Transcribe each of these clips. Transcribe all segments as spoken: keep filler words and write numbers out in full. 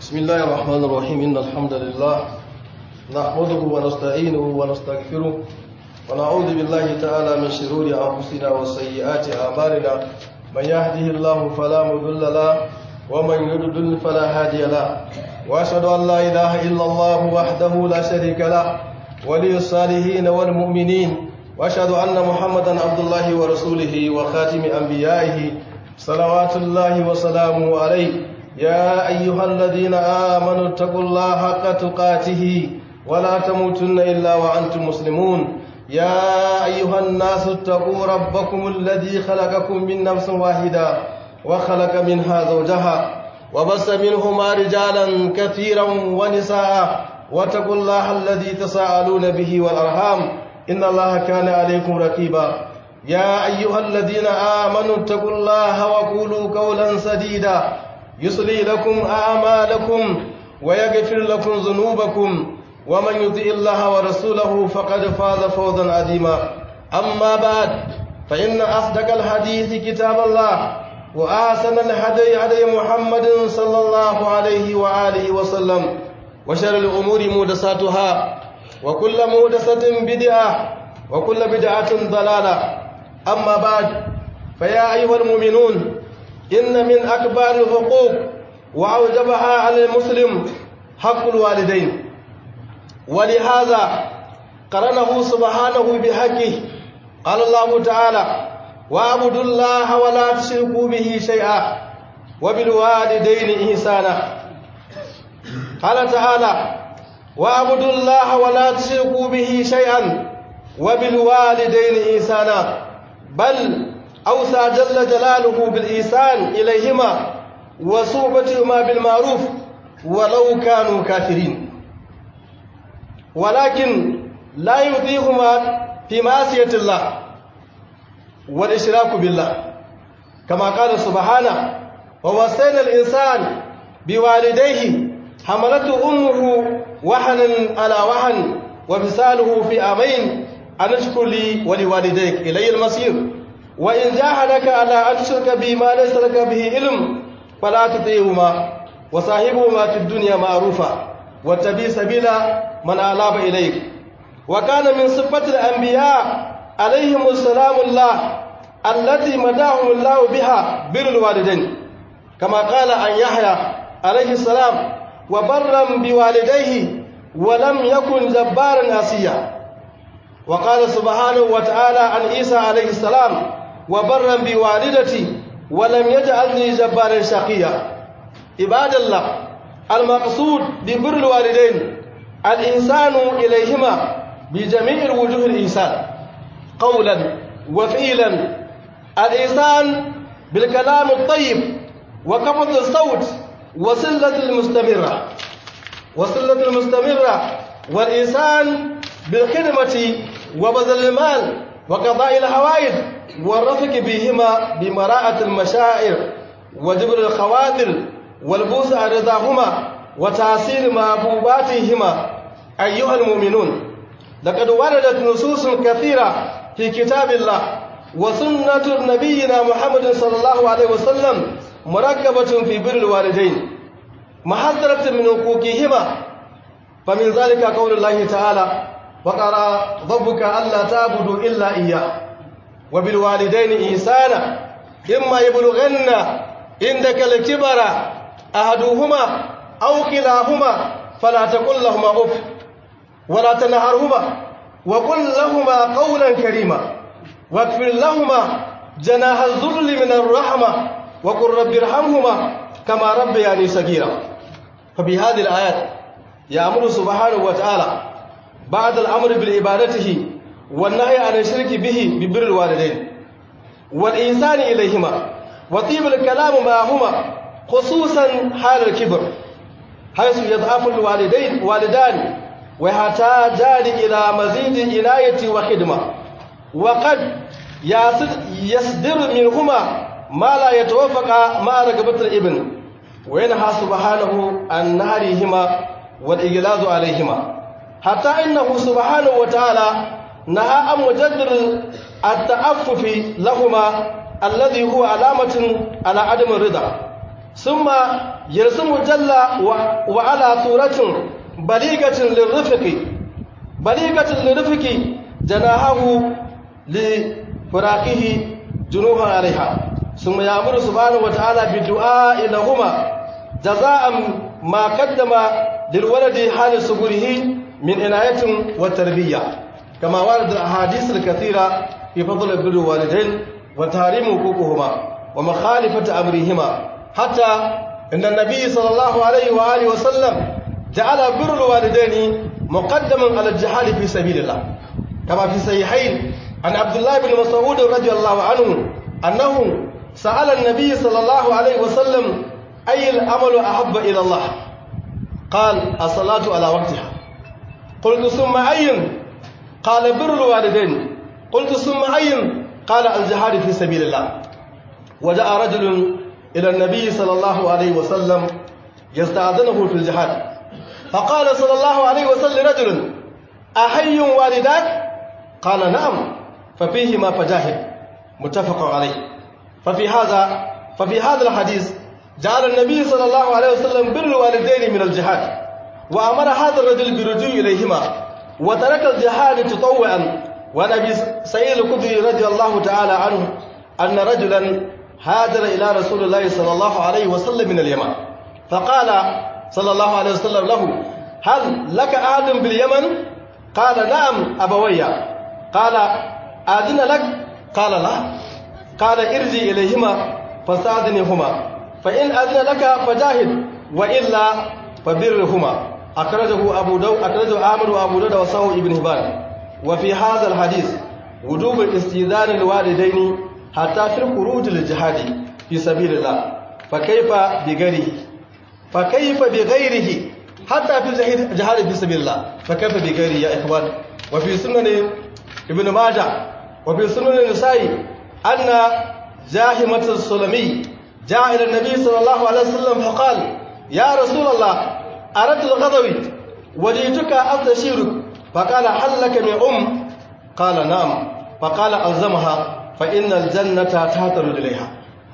بسم الله الرحمن الرحيم إن الحمد لله نحمده ونستعينه ونستغفره ونعوذ بالله تعالى من شرور أنفسنا وسيئات أعمالنا من يهده الله فلا مضل له ومن يضلل فلا هادي له وأشهد أن لا إله إلا الله وحده لا شريك له ولي الصالحين والمؤمنين وأشهد أن محمدا عبد الله ورسوله وخاتم أنبيائه صلوات الله وسلامه عليه يا أيها الذين آمنوا اتقوا الله حق تقاته ولا تموتن إلا وأنتم مسلمون يا أيها الناس اتقوا ربكم الذي خلقكم من نفس واحدة وخلق منها زوجها وبث منهما رجالا كثيرا ونساء واتقوا الله الذي تساءلون به والأرحام إن الله كان عليكم رقيبا يا أيها الذين آمنوا اتقوا الله وقولوا قولا سديدا يصلي لكم أعمالكم ويغفر لكم ذنوبكم ومن يطع الله ورسوله فقد فاز فوزا عظيما أما بعد فإن أصدق الحديث كتاب الله وأحسن الهدي هدي محمد صلى الله عليه وآله وسلم وشر الأمور محدثاتها وكل محدثة بدعة وكل بدعة ضلالة أما بعد فيا أيها المؤمنون إن من أكبر الحقوق وأوجبها على المسلم حق الوالدين ولهذا قرنه سبحانه بحقه قال الله تعالى واعبدوا الله ولا تشركوا به شيئا وبالوالدين إحسانا قال تعالى واعبدوا الله ولا تشركوا به شيئا وبالوالدين إحسانا بل أوصى جل جلاله بالإحسان إليهما وصحبتهما بالمعروف ولو كانوا كافرين ولكن لا يطيعهما في معصية الله والإشراك بالله كما قال سبحانه ووصينا الإنسان بوالديه حملته أمه وهنا على وهن وفصاله في عامين أن اشكر لي ولوالديك إلي المصير وإن جاهدك على أن تشرك بي ما ليس لك به علم فلا تطيعهما وصاحبهما في الدنيا معروفا واتبع سبيل من أناب إليك وكان من صفة الأنبياء عليهم السلام الله التي مداهم الله بها بر الوالدين كما قال عن يحيى عليه السلام وبرا بوالديه ولم يكن جبارا عصيا وقال سبحانه وتعالى عن عيسى عليه السلام وبرا بوالدتي ولم يجعلني جبارا شقيا عباد الله المقصود ببر الوالدين الإحسان إليهما بجميع الوجوه الإحسان قولا وفعلا الإحسان بالكلام الطيب وخفض الصوت وصلة المستمرة وصلة المستمرة والإحسان بالخدمة وبذل المال وقضاء الحوائج والرفق بهما بمراءة المشاعر وجبر الخواطر والبوس عن رضاهما وتحصيل محبوباتهما أيها المؤمنون لقد وردت نصوص كثيرة في كتاب الله وسنة نبينا محمد صلى الله عليه وسلم مركبة في بر الوالدين محذرة من حقوقهما فمن ذلك قول الله تعالى وقضى ربك ألا تعبدوا إلا إياه وبالوالدين إحسانا إما يبلغن عندك الكبر أحدهما أو كلاهما فلا تقل لهما أف ولا تنهرهما وقل لهما قولا كريما واغفر لهما جناح الذل من الرحمة وقل رب ارحمهما كما ربياني صغيرا فبهذه الآيات يأمر سبحانه وتعالى بعد الأمر بالعبادته والنهي عن الشرك به ببر الوالدين والإحسان إليهما وطيب الكلام معهما خصوصا حال الكبر حيث يضعف الوالدين والدان ويحتاجان إلى مزيد عناية وخدمة وقد يصدر منهما ما لا يتوافق مع رغبة الابن وينهى سبحانه عن نهرهما والإغلاظ عليهما حتى إنه سبحانه وتعالى نهى عن مجدد التعفف لهما الذي هو علامة على عدم الرضا ثم يرسم جل وعلا صورة بليغة للرفق بليغة للرفق جناحه لفراقه جنوها عليها ثم يأمر سبحانه وتعالى بالدعاء لهما جزاء ما قدم للولد حال صغره من عناية والتربية كما ورد الأحاديث الكثيرة في فضل بر الوالدين وتحريم حقوقهما ومخالفة أمرهما حتى إن النبي صلى الله عليه وآله وسلم جعل بر الوالدين مقدما على الجهاد في سبيل الله كما في صحيحين عن عبد الله بن مسعود رضي الله عنه أنه سأل النبي صلى الله عليه وسلم أي العمل أحب إلى الله قال الصلاة على وقتها قلت ثم أي قال بر الوالدين قلت ثم أي قال الجهاد في سبيل الله وجاء رجل إلى النبي صلى الله عليه وسلم يستأذنه في الجهاد فقال صلى الله عليه وسلم رجل أحي والداك قال نعم ففيهما فجاهد متفق عليه ففي هذا ففي هذا الحديث جعل النبي صلى الله عليه وسلم بر الوالدين من الجهاد وأمر هذا الرجل بالرجوع إليهما وترك الجهاد تطوعا. وعن أبي سعيد الخدري رضي الله تعالى عنه أن رجلا هاجر إلى رسول الله صلى الله عليه وسلم من اليمن فقال صلى الله عليه وسلم له هل لك أحد باليمن قال نعم أبوي قال أذن لك قال لا قال ارجع إليهما فاستأذنهما فإن أذن لك فجاهد وإلا فبرهما. أخرجه أبو داود أخرجه أحمد وأبو داود وصححه ابن حبان. وفي هذا الحديث وجوب استئذان الوالدين حتى في الخروج للجهاد في سبيل الله فكيف بغيره فكيف بغيره حتى في الجهاد في سبيل الله فكيف بغيره يا إخوان. وفي سنن ابن ماجه وفي سنن النسائي أن جاهمة السلمي جاء إلى النبي صلى الله عليه وسلم فقال يا رسول الله أردت الغضب وجئتك أستشيرك فقال هل لك من أم قال نعم فقال ألزمها فإن الجنة تهتر إليها.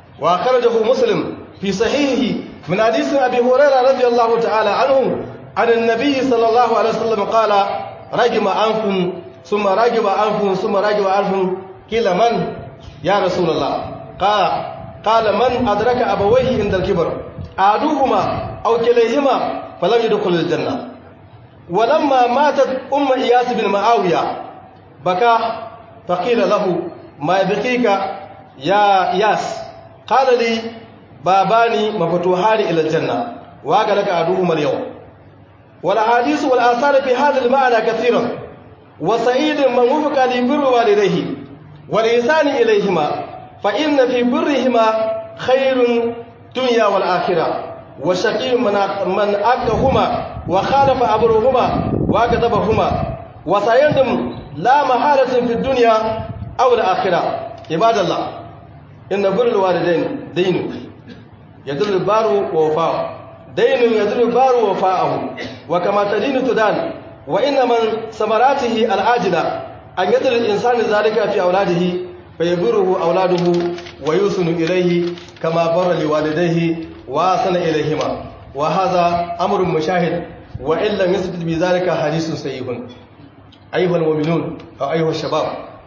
وأخرجه مسلم في صحيحه من حديث أبي هريرة رضي الله تعالى عنه عن النبي صلى الله عليه وسلم قال رجم أنف ثم رجم أنف ثم رجم أنف قيل من يا رسول الله قال قال من أدرك أبويه عند الكبر أحدهما أو كليهما فلم يدخل الجنة. ولما ماتت أم إياس بن معاوية بكى فقيل له ما يبكيك يا إياس قال لي بابان مفتوحان إلى الجنة وقال لك أحدهما اليوم. والأحاديث والآثار في هذا المعنى كثيرا وسعيد من وفق لبر والديه والإحسان إليهما فإن في برهما خير الدنيا والآخرة وشقي من أكهما وخالف أمرهما وأكذبهما وسيندم لا محالة في الدنيا أو الآخرة. عباد الله إن بر الوالدين دين يدل البار ووفاءه دين يدل البار ووفاءه وكما تدين تدان وإن من ثمراته العاجلة أن يدل الإنسان ذلك في أولاده فيبره أولاده ويوصل إليه كما بر لوالديه وأحسن إليهما وهذا أمر مشاهد وإن لم يثبت بذلك حديث صحيح. أيها المؤمنون أو أيها الشباب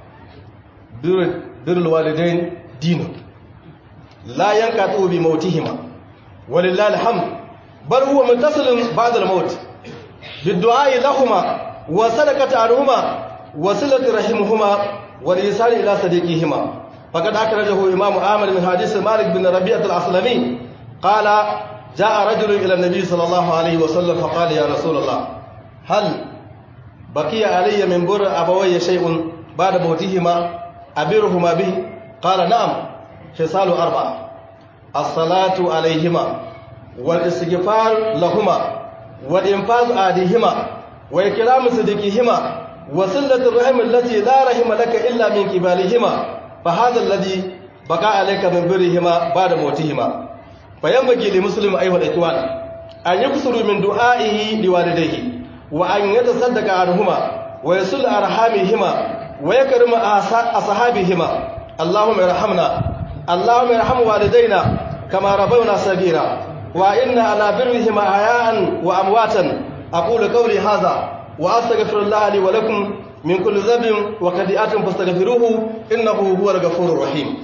بر, بر الوالدين دين لا ينقطع بموتهما ولله الحمد بل هو متصل بعد الموت بالدعاء لهما وصدقة عنهما وصلة رحمهما والإحسان إلى صديقهما. فقد أخرجه إمام أحمد من حديث مالك بن ربيعة الأسلمي قال جاء رجل إلى النبي صلى الله عليه وسلم فقال يا رسول الله هل بقي علي من بر أبوي شيء بعد موتهما أبرهما به قال نعم خصال أربعة الصلاة عليهما والاستغفار لهما والإنفاذ عادهما وإكرام صديقهما وصلة الرحم التي لا رحم لك إلا من قبالهما فهذا الذي بقى عليك من برهما بعد موتهما. فينبغي لمسلم أيها الإخوان أن يكثر من دعائه لوالديه وأن يتصدق عنهما ويصل أرحامهما ويكرم أصحابهما. اللهم ارحمنا اللهم ارحم والدينا كما ربونا صغيرا وإن على برهما أحياء وأمواتا أقول قولي هذا وأستغفر الله لي ولكم من كل ذنب وخطيئة فاستغفروه إنه هو الغفور الرحيم.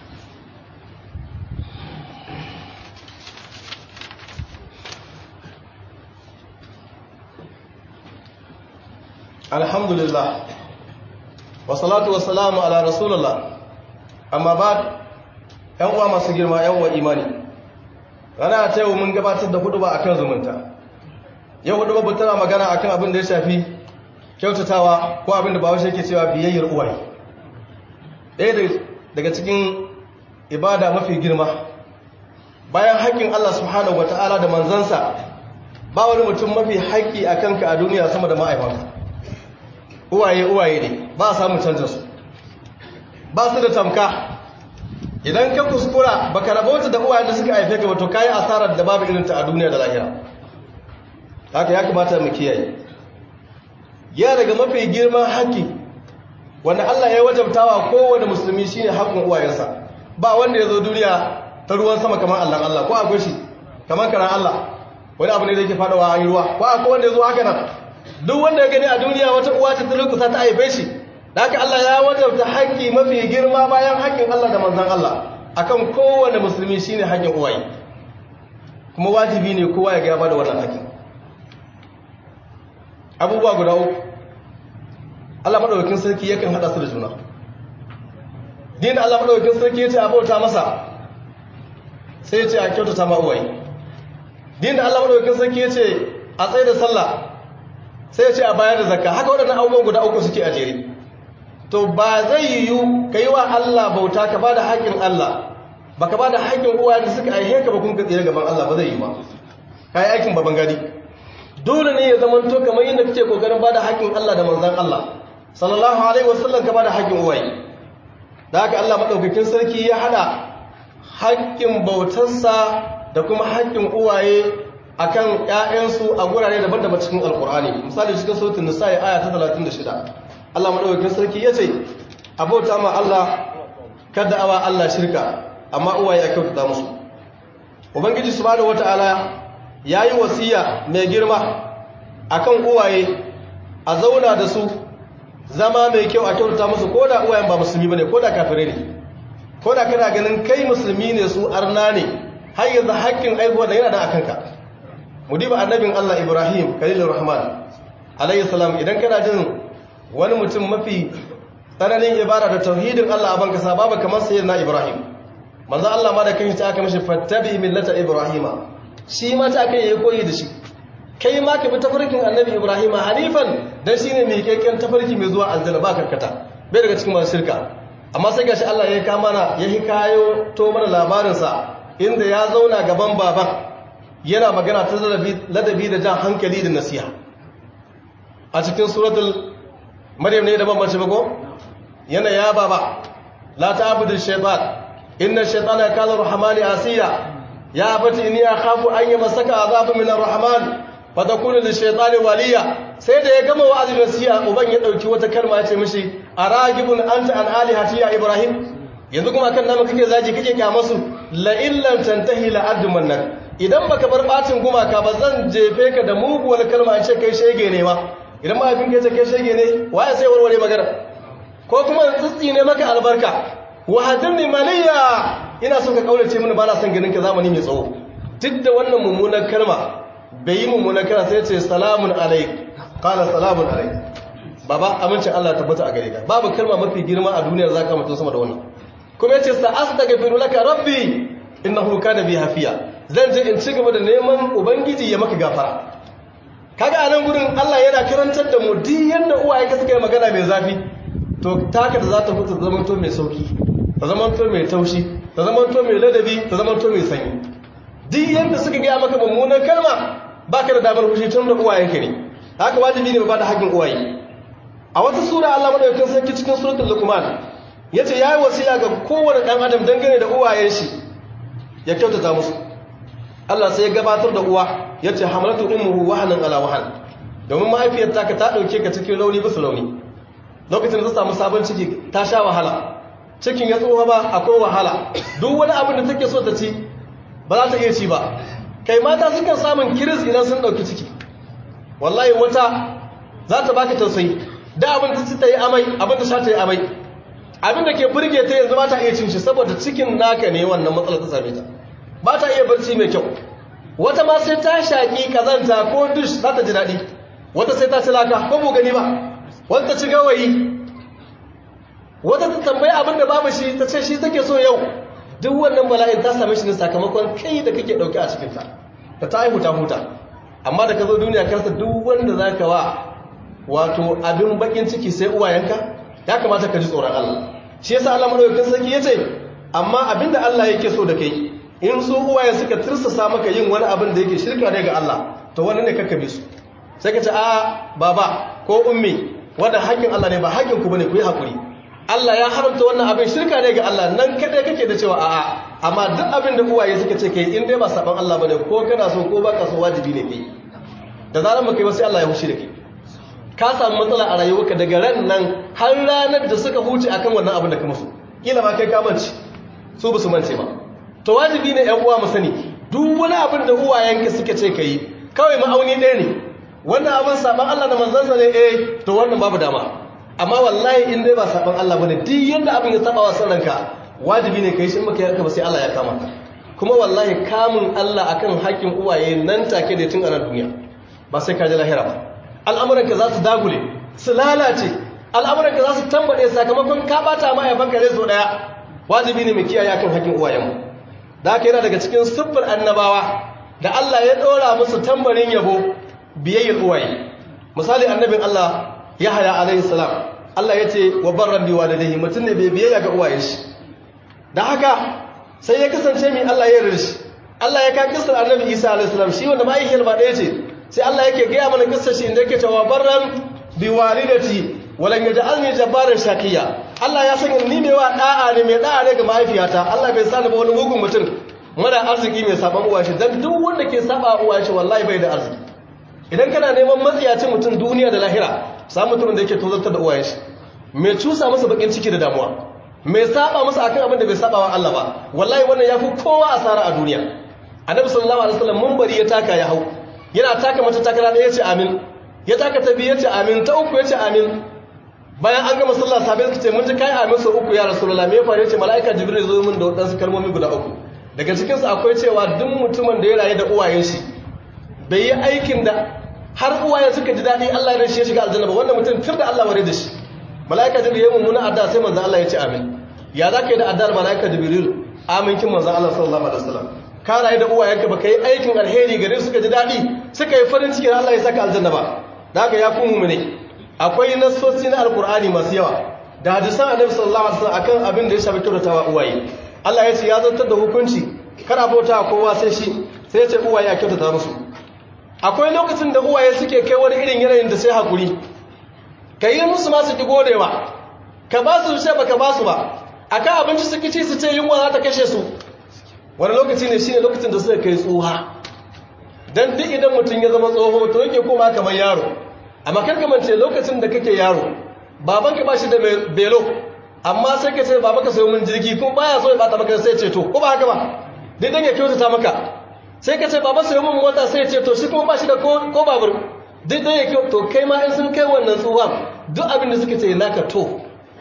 الحمد لله والصلاة والسلام على رسول الله أما بعد ‘yan uwa masu girma ‘yan uwa imani rana ta yau mun gabatar da hudu ba a kan zumunta yau hudu ba tana magana a kan abin da ya shafi kyautatawa ko abin da ba wasu yake cewa biyayyar uwaye ɗaya daga cikin ibada mafi girma bayan haƙƙin Allah subhanahu wa ta'ala da manzansa ba wani mutum mafi haƙƙi a kanka a duniya sama da ma'aifanka uwaye uwaye ne ba a samun canjinsu ba su da tamka idan ka kuskura baka rabauta da uwayen da suka haife ka wato kayi asarar da babu irinta a duniya da lahira haka ya kamata mu kiyaye ya daga mafi girman haƙƙi wanda Allah ya wajabtawa kowane musulmi shine haƙƙin uwayensa ba wanda ya zo duniya ta ruwan sama kamar Allah Allah ko akwai shi kamar karan Allah wani abu ne da yake fadawa a yi ruwa ko akwai wanda ya zo haka nan duk wanda ya gani a duniya wata uwa ta turkusa ta haife shi da haka Allah ya wajabta haƙƙi mafi girma bayan haƙƙin Allah da manzon Allah akan kowane musulmi shine haƙƙin uwaye kuma wajibi ne kowa ya ga ba da wannan haƙƙi abubuwa guda uku Allah madaukakin sarki yakan hada su da juna din Allah madaukakin sarki yace a bauta masa sai yace a kyautata ma uwaye din Allah madaukakin sarki yace a tsaye da sallah sai yace a bayar da zakka haka waɗannan abubuwan guda uku suke a jere to ba zai yiwu kai wa Allah bauta ka bada haƙin Allah baka bada haƙin uwaye da suka aihe ka ba kun ka tsire gaban Allah ba zai yi ba kai aikin baban gadi dole ne ya zamanto kamar yadda kake kokarin bada haƙin Allah da manzon Allah sallallahu alaihi wasallam ka bada haƙin uwaye da haka Allah madaukakin sarki ya hada haƙin bautarsa da kuma haƙin uwaye akan ƴaƴansu a gurare daban-daban cikin alkur'ani misali cikin suratul nisa aya ta talatin da shida Allah madaukakin sarki yace abota ma Allah kada awa Allah shirka amma uwaye ya kyautata musu ubangiji subhanahu wataala yayi wasiya mai girma akan uwaye a zauna da su zama mai kyau a kyautata musu koda uwayen ba musulmi bane koda kafirai ne koda kana ganin kai musulmi ne su arna ne har yanzu haƙƙin aihuwa da yana da akanka mudiba annabin Allah Ibrahim Khalilur Rahman alayhi salam idan kana jin wani mutum mafi tsananin ibada da tauhidin Allah a banka sababa kamar sayyidina Ibrahim manzo Allah ma da kanshi ta aka mishi fattabi millata Ibrahima shi ma ta aka yi koyi da shi kai ma ka bi tafarkin annabi Ibrahim hanifan dan shine mai kekken tafarki mai zuwa aljanna ba karkata bai daga cikin masu shirka amma sai gashi Allah ya kama na ya hikayo to mana labarin sa inda ya zauna gaban baban yana magana ta ladabi da jan hankali da nasiha a cikin suratul maryam ne da bambance ba ko yana ya baba la ta'budu shaytan inna shaytana kana rahmani asiya ya abati inni akhafu an yamassaka azabun min arrahman fa takuna lishaytani waliya sai da ya gama wa'azi nasiha uban ya dauki wata kalma ya ce mishi aragibun anta an alihati ya ibrahim yanzu kuma kan namu kake zaji kake kyamasu la illam tantahi la admannak idan baka bar bacin gumaka ba zan jefe ka da muguwar kalma ce kai shege ne ma idan ma abin kace kai shege ne waye sai warware magana ko kuma tsitsi ne maka albarka wa hadini maliya ina so ka kaulace mini ba na son ganin ka zamani mai tsawo duk da wannan mummunar kalma bai yi mummunar kalma sai ya ce salamun alaik qala salamun alaik baba amincin Allah tabbata a gare ka babu kalma mafi girma a duniyar zaka mutu sama da wannan kuma yace sa astaghfiru laka rabbi innahu kana bi hafiya zan je in ci gaba da neman ubangiji ya maka gafara kaga a nan gurin Allah yana karantar da mu duk yanda uwaye ka suka yi magana mai zafi to taka da za ta fito zaman to mai sauki ta zaman to mai taushi ta zaman to mai ladabi ta zaman to mai sanyi duk yanda suka ga maka mummunan kalma baka da damar fushi tun da uwayenka ne haka wajibi ne ba da haƙin uwaye a wata sura Allah madaukakin sarki cikin suratul luqman yace yayi wasiya ga kowane dan adam dangane da uwayen shi ya kyautata musu Allah sai ya gabatar da uwa yace hamalatu ummuhu wahanan ala wahan domin mahaifiyar ta ka ta dauke ka cikin rauni bisa rauni lokacin da ta samu sabon ciki ta sha wahala cikin ya tsoha ba akwai wahala duk wani abin da take so ta ci ba za ta iya ci ba. Kai mata sukan samun kiris idan sun ɗauki ciki, wallahi wata za ta baka tausayi, da abin da ta yi amai, abin da sha ta yi amai, abin da ke burge ta yanzu ba ta iya cin shi saboda cikin naka ne wannan matsalar ta same ta, ba ta iya barci mai kyau. Wata ma sai ta shaƙi kazanta ko dush za ta ji daɗi, wata sai ta ci laka ko bu gani ba, wata ta ci gawayi, wata ta tambayi abin da babu shi ta ce shi take so yau. Duk wannan bala'in ta same shi ne sakamakon kai da kake ɗauke a cikinta, da ta haihu ta huta. Amma da ka zo duniya karsa duk wanda za ka wa wato abin bakin ciki sai uwayenka, ya kamata ka ji tsoron Allah. Shi yasa Allah madaukakin sarki ya ce, amma abin da Allah yake so da kai, in su uwaye suka tirsasa maka yin wani abin da yake shirka ne ga Allah, to wani ne kakkabe su. Sai ka ce a baba ko ummi, wanda haƙƙin Allah ne ba haƙƙin ku bane, ku yi haƙuri. Allah ya haramta wannan abin shirka ne ga Allah, nan kadai kake da cewa a'a. Amma duk abin da uwaye suka ce kai in dai ba saban Allah bane, ko kana so ko baka so wajibi ne kai. Da zaran baka yi ba sai Allah ya hushi da kai. Ka samu matsala a rayuwarka daga ran nan har ranar da suka huce akan wannan abin da ka musu. Kila ma kai ka mance, su ba su mance ba. To wajibi ne ƴan uwa mu sani, duk wani abin da uwayenka suka ce kai, kawai ma'auni ɗaya ne. Wannan abin saban Allah da manzansa ne, eh to wannan babu dama. Amma wallahi in dai ba saban Allah bane, duk yanda abin ya saba wa ranka, wajibi ne kai shi in baka yarka ba sai Allah ya kama ka. Kuma wallahi kamun Allah akan haƙƙin uwaye nan take da tun a nan duniya, ba sai ka ji lahira ba. Al'amuranka za su dagule, su lalace, al'amuranka za su tambade sakamakon ka bata ma ya banka so daya. Wajibi ne mu kiyaye akan haƙƙin uwayenmu. Da haka yana daga cikin siffar annabawa da Allah ya ɗora musu tambarin yabo, biyayyar uwaye. Misali annabin Allah Yahaya alaihi salam, Allah ya ce wa barran bi walidayhi, mutum ne bai biyayya ga uwaye shi. Da haka sai ya kasance mai Allah ya yarda shi. Allah ya ka kissar annabi Isa alaihi salam, shi wanda mahaifiyar ba ɗaya ce. Sai Allah yake gaya mana kissar shi inda yake cewa barran bi walidati walan yaj'alni jabbaran shaqiya. Allah ya sanya ni mai wa da'a ne, mai da'a ne ga mahaifiyata. Allah bai sani ba wani mugun mutum mara arziki mai saban uwa shi, dan duk wanda ke saba uwa shi wallahi bai da arziki. Idan kana neman matsiyacin mutum duniya da lahira, samu mutumin da yake tozartar da uwayen shi, mai cusa masa bakin ciki da damuwa, mai saba masa akan abin da bai saba wa Allah ba, wallahi wannan yafi kowa asara a duniya. Annabi sallallahu alaihi wasallam munbari ya taka ya hau, yana taka mata takara da yace amin, ya taka ta biyu yace amin, ta uku yace amin. Bayan an gama sallah sahabbai suka ce mun ji kai amin sau uku ya rasulullah, me ya faru? Yace malaika jibril zo min da wadansu kalmomi guda uku. Daga cikin su akwai cewa duk mutumin da ya rayu da uwayen shi bai yi aikin da har uwaye suka ji daɗi Allah ya shi ya shiga aljanna ba, wannan mutum tir da Allah ware da shi. Malaika jibril ya mummuna addu'a sai manzo Allah ya ce amin. Ya zaka yi da addu'ar malaika jibril? Amin kin manzo Allah sallallahu alaihi wasallam. Ka rayu da uwayenka baka yi aikin alheri gare su suka ji daɗi, suka yi farin ciki da Allah ya saka aljanna ba. Da haka ya ku mu'mini, akwai nassosi na alqur'ani masu yawa da hadisan annabi sallallahu alaihi wasallam akan abin da ya shafi kyautatawa uwaye. Allah ya ce ya zartar da hukunci kada bauta kowa sai shi, sai ya ce uwaye a kyautata musu. Akwai lokacin da uwaye suke kai wani irin yanayin da sai hakuri, ka yi musu masu ki godewa, ka ba su rushe ba ka ba su ba, akan abinci suke ci su ce yunwa za ta kashe su. Wani lokaci ne shine lokacin da suka kai tsoha, dan duk idan mutum ya zama tsoho to yake koma kamar yaro. Amma kar ka mance lokacin da kake yaro, babanka ba shi da belo, amma sai ka ce baba ka sayo min jirgi, kuma baya so ya bata maka sai ce to, ko ba haka ba, dai dan ya kyautata maka. Sai ka ce baba sayo min mota, sai ya ce to shi kuma ba shi da ko babur, duk dan ya kyau. To kai ma in sun kai wannan tsuwan, duk abin da suka ce naka to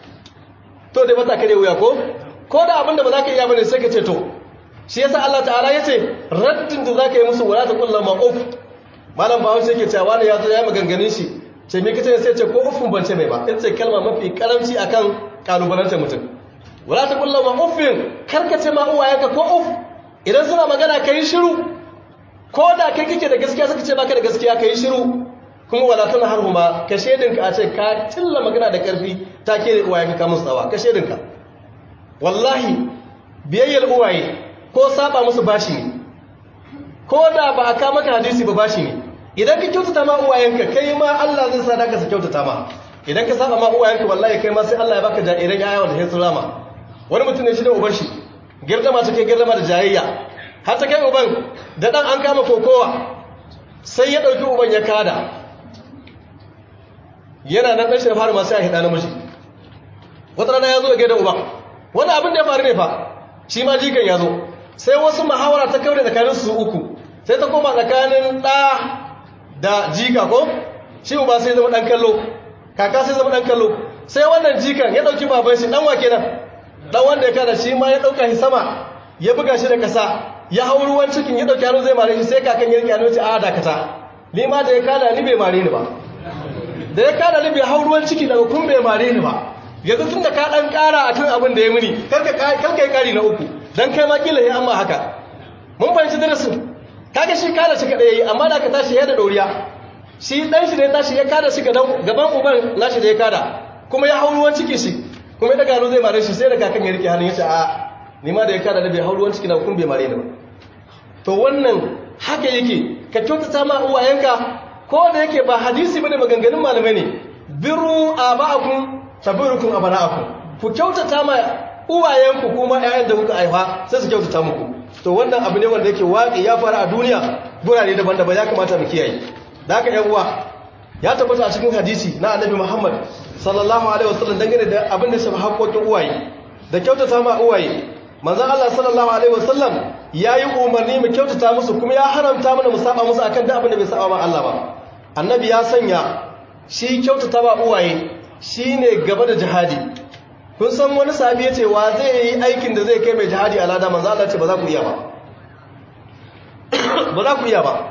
to dai mata kare wuya ko ko da abin da ba za ka iya bane sai ka ce to. Shi yasa Allah ta'ala ya ce raddin da za ka yi musu wala ta kullu ma'uf. Malam bawo sai ke cewa ne ya zo ya maganganun shi, ce me kace sai ce ko ufun ban ce mai ba, in ce kalma mafi karamci akan kalubalantar mutum. Wala ta kullu ma'ufin, karkace ma uwayenka ko uf. Idan suna magana kai shiru, ko da kai kike da gaskiya suka ce baka da gaskiya kai shiru. Kuma wala tana harhuma, ka shedinka a ce ka tilla magana da karfi ta kire uwayenka ka musu tsawa, ka shedinka. Wallahi biyayyar uwaye ko saba musu bashi ne, ko da ba a kama ka hadisi ba bashi ne. Idan ka kyautata ma uwayenka, kai ma Allah zai sa ka kyautata ma. Idan ka saba ma uwayenka, wallahi kai ma sai Allah ya baka jairan yaya wanda sai su rama. Wani mutum ne shi da uban shi, girdama take girdama da jayayya, har ta kai uban da dan an kama kokowa, sai ya dauki uban ya kada. Yana nan dan shi fara ma sai ya hida namiji. Wata rana ya zo ga da uban, wani abin da ya faru ne fa, shi ma jikan ya zo. sai wasu muhawara ta kaure tsakanin su uku sai ta koma tsakanin ɗa da jika ko shi ba sai zama ɗan kallo kaka sai zama ɗan kallo sai wannan jikan ya ɗauki baban shi ɗan wake nan ɗan wanda ya kada shi ma ya ɗauka shi sama ya buga shi da ƙasa ya hau ruwan cikin ya ɗauki hannu zai mare shi sai kakan ya riƙe hannu ce a dakata ni ma da ya kada ni bai mare ni ba da ya kada ni bai hau ruwan ciki daga kun bai mare ni ba yanzu tun da ka ɗan ƙara a kan abin da ya muni karka yi ƙari na uku don kai ma ƙila ya amma haka mun fahimci darasin kaga shi kada shi kaɗai ya yi amma da ka tashi ya da ɗoriya shi ɗan shi da ya tashi ya kada shi gaban uban nashi da ya kada kuma ya hau ruwan ciki shi kuma ya daga zai mare shi sai da kakan ya rike hannun ya ce a ni ma da ya kada da bai hau ruwan ciki na kun bai mare ni ba to wannan haka yake ka kyautata ma uwayenka ko da yake ba hadisi bane maganganun malamai ne biru aba'akum tabirukum abana'akum ku kyautata ma uwayenku kuma ƴaƴan da kuka haifa sai su kyautata muku to wannan abu ne wanda yake waƙi ya fara a duniya gurare daban-daban ya kamata mu kiyaye da haka ƴan uwa ya tabbata a cikin hadisi na annabi Muhammad sallallahu alaihi wasallam dangane da abin da shafi haƙoƙin uwaye da kyautata ma uwaye manzon Allah sallallahu alaihi wasallam yayi umarni mu kyautata musu kuma ya haramta mana mu saba musu akan duk abin da bai saba ma Allah ba annabi ya sanya shi kyautata ma uwaye shine gaba da jihadi kun san wani sahabi yace wa zai yi aikin da zai kai mai jihadi a lada manzon Allah ce ba za ku iya ba ba za ku iya ba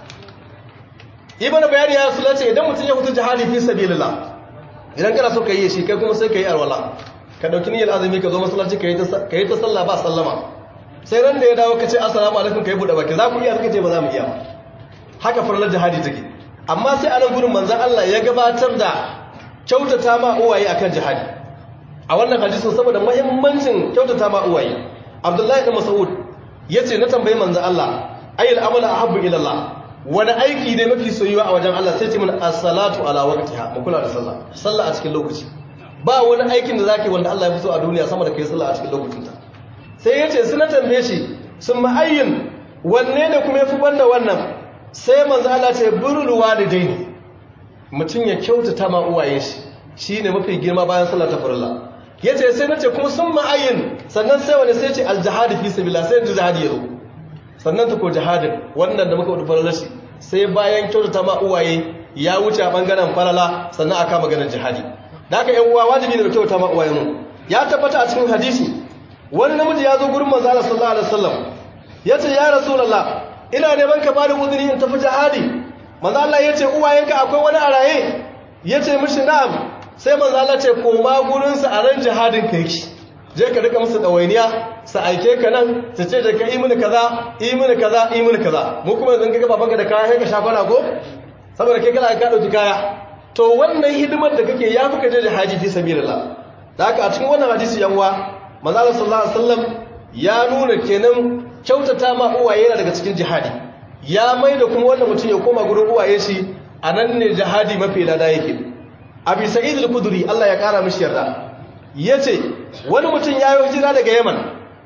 ibn bayani ya sulace idan mutum ya fita jihadi fi sabilillah idan kana so ka yi shi kai kuma sai ka yi alwala ka dauki niyyar azumi ka zo masallaci ka yi ta sallah ba sallama sai ran da ya dawo ka ce assalamu alaikum ka yi buɗe baki za ku iya suka ce ba za mu iya haka farlar jihadi take amma sai a nan gurin manzon Allah ya gabatar da kyautata ma uwaye akan jihadi a wannan hadisin saboda muhimmancin kyautata ma uwaye Abdullahi ibn Mas'ud yace na tambayi manzon Allah ayyul amala ahabbu ila Allah wani aiki ne mafi soyuwa a wajen Allah sai ce mun as-salatu ala waqtiha mu kula da sallah sallah a cikin lokaci ba wani aikin da zaka yi wanda Allah ya fi so a duniya sama da kai sallah a cikin lokacinta sai yace sun tambaye shi sun ma'ayyin wanne ne kuma yafi banda wannan sai manzo Allah ce burul walidaini mutun ya kyautata ma uwaye shi shine mafi girma bayan sallar ta farilla yace sai nace kuma sun ma'ayyin sannan sai wani sai ce al-jihad fi sabilillah sai jihadi yazo sannan ta ko jihadin wannan da muka wuce farilla shi sai bayan kyautata ma uwaye ya wuce a bangaren falala sannan aka maganar jihadi da haka yan uwa wajibi ne da kyauta ma uwaye mu ya tabbata a cikin hadisi wani namiji ya zo gurin manzo Allah sallallahu alaihi wasallam yace ya rasulullah ina neman ka bani uzuri in tafi jihadi manzo Allah yace uwayenka akwai wani a raye yace mishi na'am sai manzo Allah ce koma gurin sa a ran jihadin ka yake je ka rika musu dawainiya sa aike ka nan su ce da ka yi mini kaza yi mini kaza yi mini kaza mu kuma yanzu kaga babanka da kaya sai ka shafara ko saboda kai kana ka dauki kaya to wannan hidimar da kake ya fi kaje jihadi fi sabilillah da haka a cikin wannan hadisi yanwa manzo Allah sallallahu alaihi wasallam ya nuna kenan kyautata ma uwaye yana daga cikin jihadi ya mai da kuma wannan mutum ya koma gurin uwaye shi anan ne jihadi mafi lada yake abi sa'id al-khudri Allah ya kara mishi yarda yace wani mutum ya yi hijira daga Yaman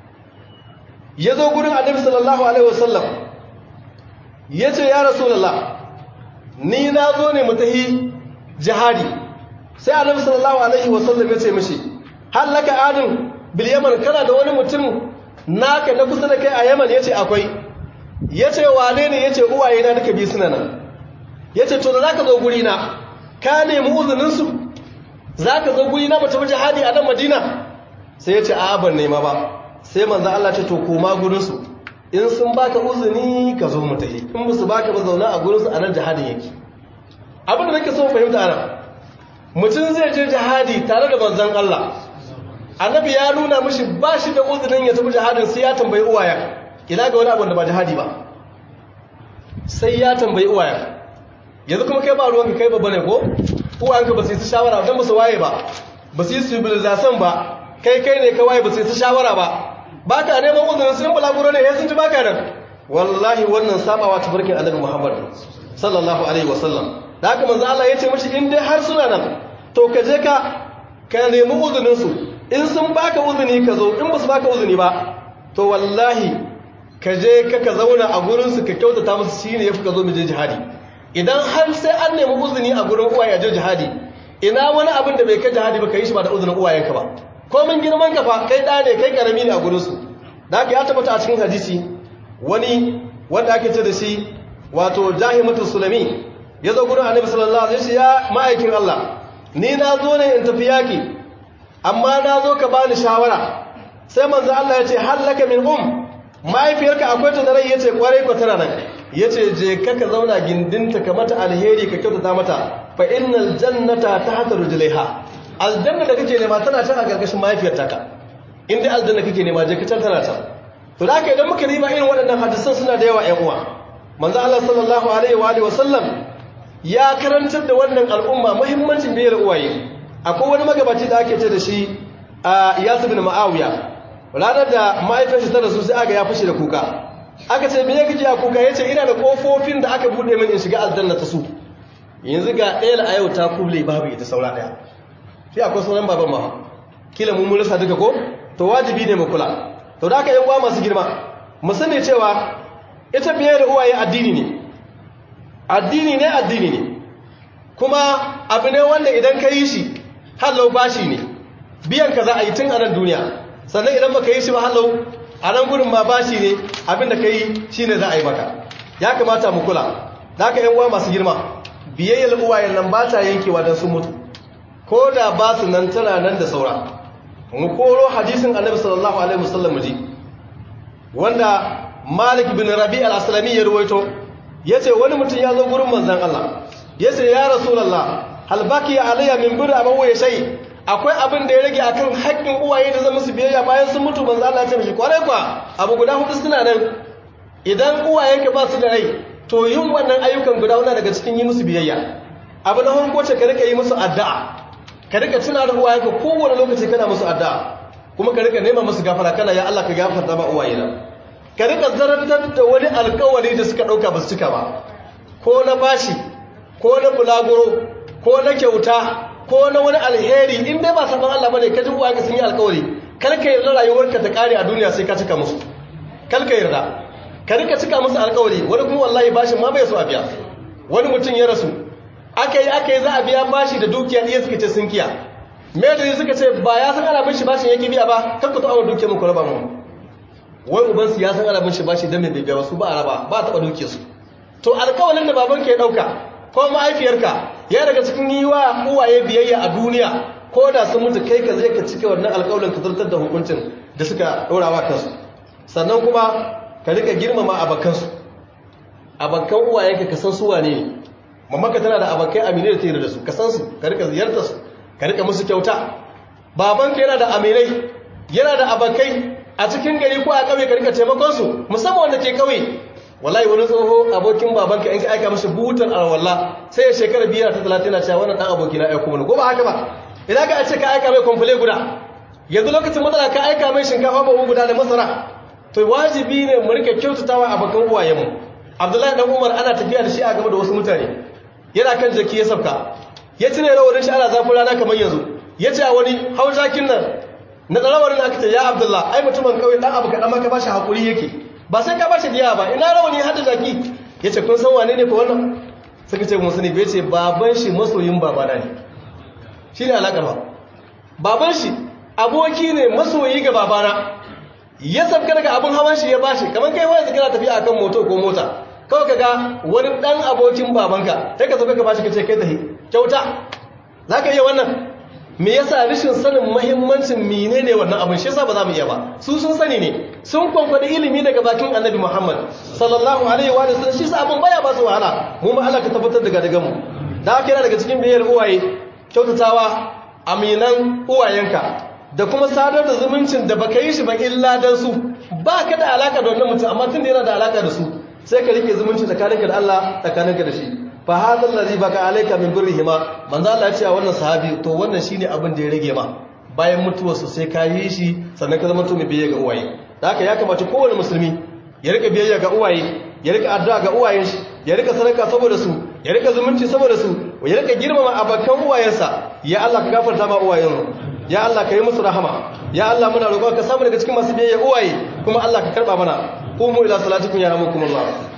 yazo gurin Annabi sallallahu alaihi wasallam yace ya rasulullah ni na zo ne mu tahi jihadi sai Annabi sallallahu alaihi wasallam yace mishi halaka adun bil Yaman kana da wani mutum naka na kusa da kai a Yaman yace akwai yace wane ne yace uwaye na duka bi suna nan yace to da zaka zo guri na ka nemi uzunin su zaka zo guri na mutum jihadi a nan Madina sai yace a ban nema ba sai manzo Allah ce to koma gurin su in sun baka uzuni ka zo mu tafi in musu baka ba zauna a gurin su a nan jihadin yake abin da nake so fahimta ana mutum zai je jihadi tare da manzon Allah annabi ya nuna mishi ba shi da uzurin ya tafi jihadin sai ya tambayi uwaya ina ga wani abu da ba jihadi ba sai ya tambayi uwaya yanzu kuma kai ba ruwanka kai babba ne ko uwayenka ba su yi su shawara don ba su waye ba ba su yi civilization ba kai kai ne ka waye ba su yi su shawara ba ba ka neman uzurin sun balaguro ne ya sun ji baka nan wallahi wannan sabawa ta barkin annabi Muhammad sallallahu alaihi wasallam da haka manzo Allah ya ce mishi in dai har suna nan to ka je ka ka nemi uzurin su in sun baka uzuni ka zo in ba su baka uzuni ba to wallahi ka je ka ka zauna a gurin su ka kyautata musu shine yafi ka zo mu je jihadi idan har sai an nemi uzuni a gurin uwaye a je jihadi ina wani abin da bai kai jihadi ba ka yi shi ba da uzunin uwayenka ba ko mun girman ka fa kai da ne kai karami ne a gurin su da aka ya tabbata a cikin hadisi wani wanda ake ce da shi wato Jahimatu Sulami ya zo gurin Annabi sallallahu alaihi wasallam ya ma'aikin Allah ni na zo ne in tafi yaki amma na zo ka bani shawara sai manzo Allah ya ce hallaka min um mahaifiyarka akwai ta da rai yace kwarai ko tana nan yace je ka ka zauna gindinta ka mata alheri ka kyautata mata fa innal jannata tahta rijlaiha aljanna da kake nema tana can a gargashin mahaifiyarta ka inda aljanna kake nema je ka can tana can to da haka idan muka riba irin waɗannan hadisan suna da yawa ƴan uwa manzo Allah sallallahu alaihi wa alihi wasallam ya karantar da wannan al'umma muhimmancin biyar uwaye akwai wani magabaci da ake ce da shi a Iyas bin Muawiya ranar da mahaifiyarsa ta rasu sai aga ya fashe da kuka aka ce me yake a kuka yace ina da kofofin da aka bude min in shiga aljanna ta su yanzu ga ɗaya a yau ta kuble babu ita saura ɗaya sai akwai sauran baban ma kila mun rasa duka ko to wajibi ne mu kula to da aka yan uwa masu girma mu sani cewa ita biye da uwaye addini ne addini ne addini ne kuma abu ne wanda idan ka yi shi hallau bashi ne biyan ka za a yi tun a nan duniya sannan idan baka yi shi ba hallau a nan gurin ma bashi ne abinda ka yi shi ne za a yi maka ya kamata mu kula da aka yan uwa masu girma biyayyar uwayen nan ba ta yankewa don sun mutu ko da ba su nan tana nan da saura mu koro hadisin annabi sallallahu alaihi wasallam ji wanda Malik bin Rabi' al-Aslami ya ruwaito yace wani mutum ya zo gurin manzon Allah yace ya rasulullah hal baki alayya min bir abawa ya shay akwai abin da ya rage akan haƙƙin uwaye da zan musu biyayya bayan sun mutu manzon Allah ya ce mishi kware kwa abu guda hudu suna nan idan uwayenka ba su da rai to yin wannan ayyukan guda hudu daga cikin yi musu biyayya abu na farko ce ka rika yi musu addu'a ka rika tuna da uwayenka kowane lokaci kana musu addu'a kuma ka rika nema musu gafara kana ya Allah ka gafarta ma uwayena ka rika zarantar da wani alkawari da suka dauka ba su cika ba ko na bashi ko na bulaguro ko na kyauta ko na wani alheri in dai ba saban Allah bane ka ji uwayenka sun yi alkawari kar ka yarda rayuwarka ta kare a duniya sai ka cika musu kar ka yarda ka rika cika musu alkawari wani kuma wallahi bashin ma bai so a biya wani mutum ya rasu aka yi aka yi za a biya bashi da dukiya ɗaya suka ce sun kiya me da suka ce ba ya san ana bin shi bashin yake biya ba kan ku ta'awar dukiyar mu ku raba mu wai ubansu ya san ana bin shi bashi dan mai biya ba su ba a raba ba a taɓa dukiyar su to alƙawarin da baban ke ɗauka ko mahaifiyarka ya daga cikin yi wa uwaye biyayya a duniya ko da sun mutu kai ka zai ka cike wannan alƙawarin ka zartar da hukuncin da suka ɗora wa kansu sannan kuma ka rika girmama abakansu abakan uwayenka ka san su wane ne mamaka tana da abakai aminai da tare da su ka san su ka rika ziyartar su ka rika musu kyauta babanka yana da aminai yana da abakai a cikin gari ko a kauye ka rika taimakon su musamman wanda ke kauye wallahi wani tsoho abokin babanka in ka aika masa butar alwala sai ya shekara biyar ta talatin na cewa wannan dan aboki na aiko mana ko ba haka ba idan ka ce ka aika mai komfule guda yanzu lokacin matsala ka aika mai shinkafa babu guda da masara to wajibi ne mu rike kyautatawa abakan uwayenmu Abdullahi dan Umar ana tafiya da shi a gaba da wasu mutane yana kan jaki ya sauka ya cire rawarin shi ana zafin rana kamar yanzu ya ce a wani hau jakin nan na rawarin aka ce ya Abdullah ai mutumin kawai dan abu kaɗan maka ba shi haƙuri yake ba sai ka ba shi diya ba ina rawani hada jaki ya ce kun san wane ne ko wannan suka ce musu ne bai ce baban shi masoyin babana ne shi ne alaƙar ba baban shi aboki ne masoyi ga babana ya sabka daga abin hawan shi ya bashi kamar kai wani kana tafiya akan moto ko mota kawai kaga wani dan abokin babanka sai ka zo ka bashi kace kai tahi kyauta zaka iya wannan me yasa rishin sanin muhimmancin menene wannan abin shi yasa ba za mu iya ba su sun sani ne sun kwankwada ilimi daga bakin Annabi Muhammad sallallahu alaihi wa sallam shi yasa abin baya ba su wahala mu ma Allah ka tabbatar daga daga mu da haka yana daga cikin biyar uwaye kyautatawa aminan uwayenka da kuma sadar da zumuncin da baka yi shi ba illa dan su ba ka da alaka da wannan mutum amma tun da yana da alaka da su sai ka rike zumunci tsakaninka da Allah tsakaninka da shi fa hadal ladhi baka alayka min birrihima manzo Allah ya ce wannan sahabi to wannan shine abin da ya rage ma bayan mutuwar su sai ka yi shi sannan ka zama to mai biyayya ga uwaye da haka ya kamata kowane musulmi ya rika biyayya ga uwaye ya rika addu'a ga uwayen shi ya rika sadaka saboda su ya rika zumunci saboda su ya rika girmama abakan uwayensa ya Allah ka gafarta ma uwayen ya Allah ka yi musu rahama ya Allah muna roƙon ka samu daga cikin masu biyayya uwaye kuma Allah ka karba mana qumu ila salatikum ya rahmukumullah